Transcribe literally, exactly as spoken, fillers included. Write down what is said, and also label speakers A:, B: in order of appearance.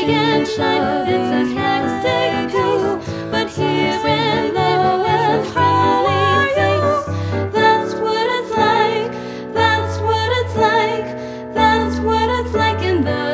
A: big and shiny, it's a hectic pace. But here in low and holly face, that's what it's like, that's what it's like, that's what it's like in the